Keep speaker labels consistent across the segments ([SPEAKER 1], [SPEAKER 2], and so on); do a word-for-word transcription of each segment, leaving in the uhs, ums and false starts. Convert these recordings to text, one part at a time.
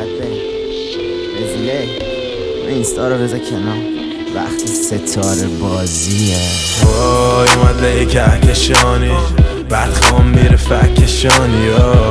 [SPEAKER 1] رزیله اینستا رو بذار کنار وقتی ستاره بازیه.
[SPEAKER 2] وای اومده یک کهکشانی بعد خوام میره فکشانی.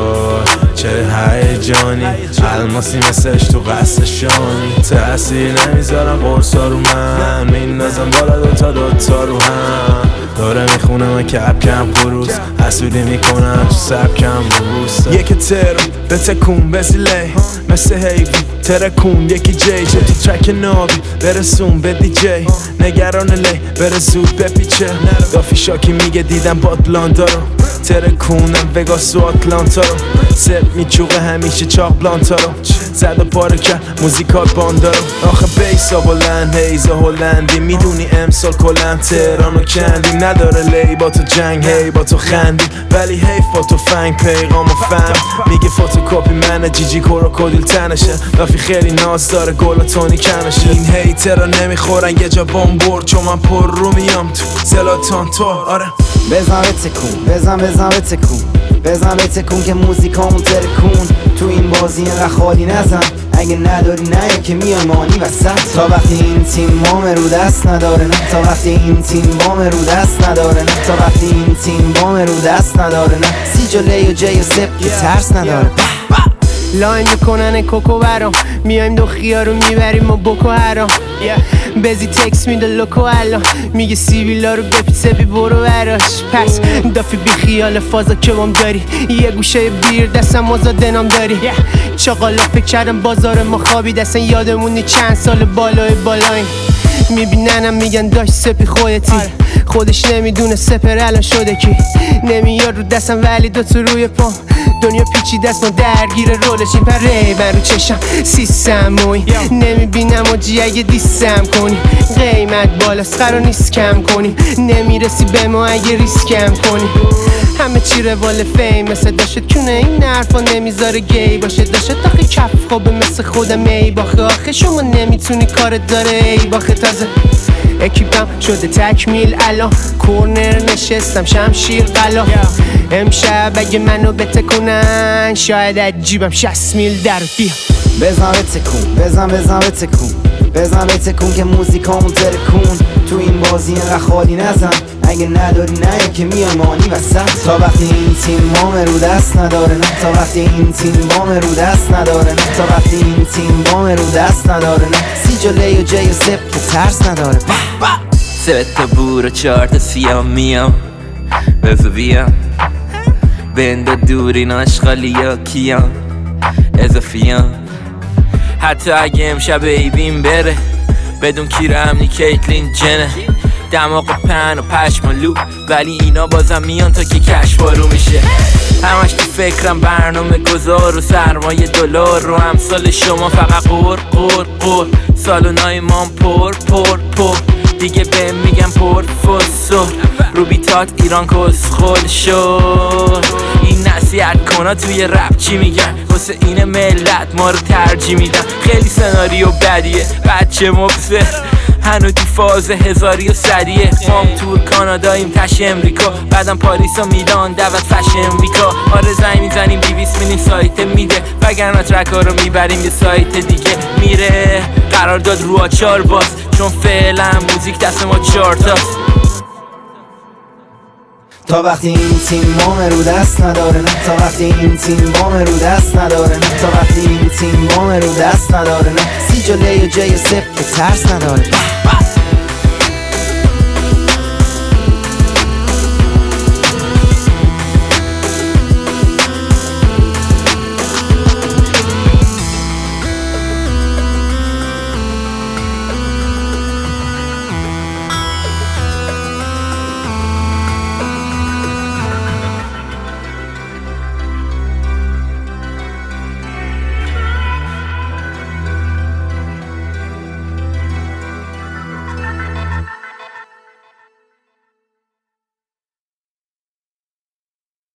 [SPEAKER 2] چه هیجانی الماسی مثلش تو قصشانی. تأثیر نمیذارم قرصا رو من میندازم بالا دوتا دوتا رو هم. داره میخونه من کپ کم خروس حسودی میکنم تو سبکم روستا. یکی ترم به تکون بزیله مثل هیوی ترکون یکی جی جی تو ترک نابی برسون به دی جی نگران لی بره زود بپیچه. دافی شاکی میگه دیدم باتلانتا رو ترکونم وگاس و آتلانتا رو سر میچوقه همیشه چاق بلانتا رو زد و پاره کرد موزیکال باندا رو. آخه بیسا بلند هیزا هلندی میدونی امسال کلن تهرانو کندیم. نداره لی با تو جنگ هی با تو خندی ولی هی فوتو فنگ پیغامو فهم میگه فوتوکاپی منه جیجی کروکودیل تنشه. لافی خیلی ناز داره گل و تونی کمشه. این هیترا نمیخورن یه جا بام برد چون من پر رو میام تو زلاتان تو. آره
[SPEAKER 1] بزن به تکون بزن بزن به تکون بزن به تکون که موزیکامون ترکون. تو این بازی اینقدر خالی نزن اگه نداری نه که میای مانی وسط. تا وقتی این تیم بام رو دست نداره نه تا وقتی این تیم بام رو دست نداره نه تا وقتی این تیم بام رو دست نداره نه سی جلی و جی و سپ که ترس نداره.
[SPEAKER 3] لاین میکنن کوکو برام میایم دو خیار رو میبریم و بکو هرام. بزی تکس میده لوکو الان میگه سیبیلا رو بپی سپی برو براش. پس دافی بی خیال فازا که بام داری یه گوشه بیر دستم آزاده نام داری. چاقالا فکر کردم بازار ما خوابی دستن یادمونی چند سال بالای بالایم. میبیننم میگن داشت سپی خودتی خودش نمیدونه سپر الان شده کی. نمیاد رو دستم ولی دوتو روی پام دنیا پیچی دست ما درگیر رولشیم. پره من رو چشم سیستم موی نمیبینم و جی اگه دیستم کنی. قیمت بالاست قرار نیست کم کنی نمیرسی به ما اگه ریسکم کنی. همه چی روال فیم مثل داشت کونه این حرفا نمیذاره گی باشه. داشت آخه کف خوبه مثل خودم ای باخه. آخه شما نمیتونی کارت داره ای باخه. تازه اکیپم شده تکمیل الان کورنر نشستم شمشیر قلا. امشب اگه منو بتکونن شاید از جیبم شصت میل در بیا.
[SPEAKER 1] بزن به تکون بزن بزن به تکون بزن به تکون که موزیکامون ترکون. تو این بازی اینقدر خالی نزن اگه نداری نه که میای مانی وسط. تا وقتی این تیم بام رو دست نداره نه تا وقتی این تیم بام رو دست نداره نه تا وقتی این تیم بام رو دست نداره نه سی جلی و جی و سپ که ترس نداره.
[SPEAKER 4] سه تا بور و چهار تا سیام میام بزو بیام بنده دورین آشغالی یا کیام اضافیام. حتی اگه امشب ایبیم بره بدون کیر امنی کیتلین جنه. دماغ پن و پشم و لو ولی اینا بازم میان تا که کش بارو میشه. همش تو فکرم برنامه گذار و سرمایه دلار رو امثال شما فقط قور قور قور. سالونای مام پر پر پر دیگه بهم میگم پر فسور. رو بیتات ایران کسخل شد. این نصیحت کنا توی رپ چی میگن واسه این ملت ما رو ترجیح میدن. خیلی سناریو بدیه بچه مبصر هنو تو فاز هزاری و صدیه. مام تور کاناداییم تش امریکا بعدم پاریس و میلان دعوت فشن ویکا. آره زنگ میزنیم دیویس میلین سایت میده وگرنه ترک ها رو میبریم یه سایت دیگه میره. قرار داد رو آچار باز چون فعلا موزیک دست ما چارتاست.
[SPEAKER 1] تا وقتی این تیم بام رو دست نداره نه تا وقتی این تیم بام رو دست نداره نه تا وقتی این تیم بام رو دست نداره نه سی جلی و جی و سپ که ترس نداره.